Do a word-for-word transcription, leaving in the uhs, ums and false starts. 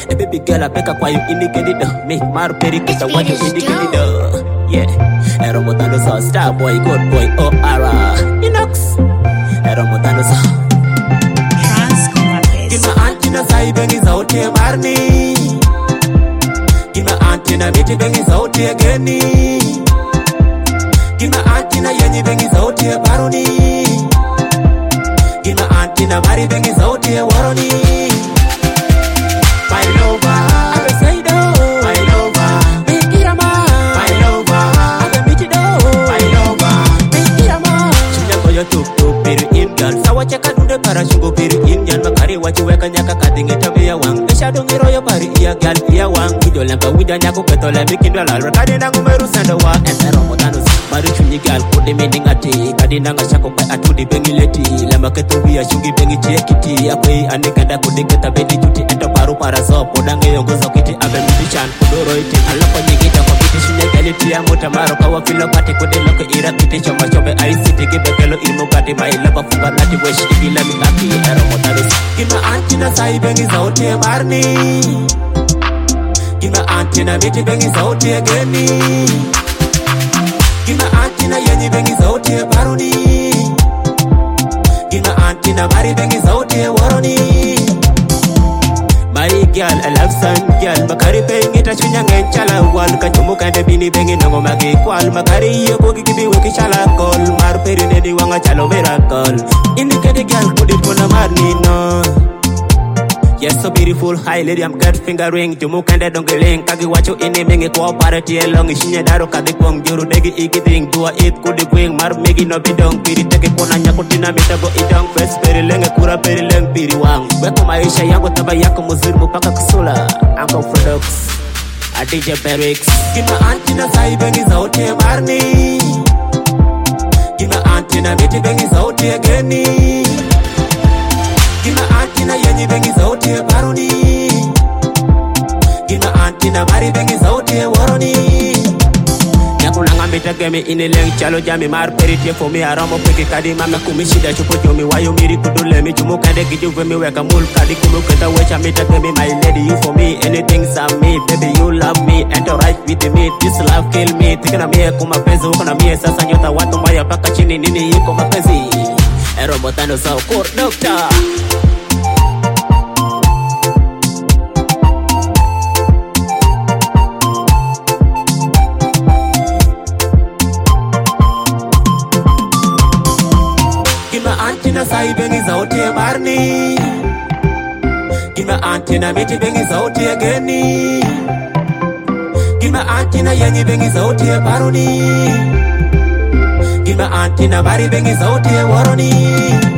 A baby girl I pick up why you indicate it. Me mar peri kita what you indicate it. Yeah, Eromotano sa star boy, good boy, oh ara, Inox. Eromotano sa. Gima antina sai bengi sauti marni. Gima antina miti bengi sauti geni. Gima antina yenyi bengi sauti baroni. Gima antina mari bengi sauti waroni. My lover, I say do. My lover, make it a man. My lover, I meet it do. My lover, make it a man. Chunya koyo tuk tuk piru in girl. Sawa cheka dunde para shungo piru in yan makari wachi weka nyaka kadinge tabiya wang. Esha dungi royo pari iya gal iya wang. Wido lempa wida nyako keto lembi kindwa lal. Rakadi nangu meru sendo wa. Ese romotanus. Maru chunyi gal kode meaning ati. Kadi nanga shako kai atudi bengi leti. Lema keto biya shungi bengi chekiti. Akwe anikanda kode keta bendi juti. Ento paru para so. Podange yongo zokiti abe mtishan. Kudoro iti alako nyigita kwa kiti. Shunya galiti ya mutamaro kawa filo pati. Kode loko ira kiti choma chobe aisiti. Gibe kelo ilmu kati mai lapa funga nati. Weshi igila mikaki eromotanus. Gima antina sai bengi sauti marni. Gima antina miti bengi sauti geni. Gima antina yenyi bengi sauti baroni. Gima antina mari bengi sauti waroni. Mari girl, I love son girl. Makari pengi ta chunya ngenchala wal. Kachumu kande bini bengi nango magi kwal. Makari iyo kogi kibi weki chala kol. Mar peri nedi wanga chalo miracle. Indicate girl kudi puna marni no. Yes, so beautiful, high lady, I'm got fingering. Jumu kande dongeling, kagi wacho ini mengi kwa parati elong. Ishinya daro kadi kwong juru degi ikiting. Dua it kudi kwing, mar megi no bidong. Piri teke pona nyakutina mitago idong. Fes peri lenge kura peri leng piri wang. Weko maisha yangu taba yako muzirmu paka kusula. Uncle Products, a D J Perix. Gima antina sai bengi sauti marni. Gima antina miti bengi sauti geni. Gima antina yenyi bengi sauti baroni. Gima antina mari bengi sauti waroni. Nyakuna ngambita gemi ini leng chalo jami mar perite for me aramo peke kadi mama kumishida chupo jomi wayo miri kudule mi chumu kande kijuve mi weka mul kadi kumu keta wecha mita gemi my lady you for me anything's on me baby you love me enter right with me this love kill me tikana mie kuma penzi uko na mie sasa nyota watu maya paka chini nini yiko mapenzi Eromotano sa ukur dokta. Gima antina sai bengi sauti marni. Gima antina miti bengi sauti geni. Gima antina yenyi bengi sauti baroni. Gima antina mari bengi sauti waroni.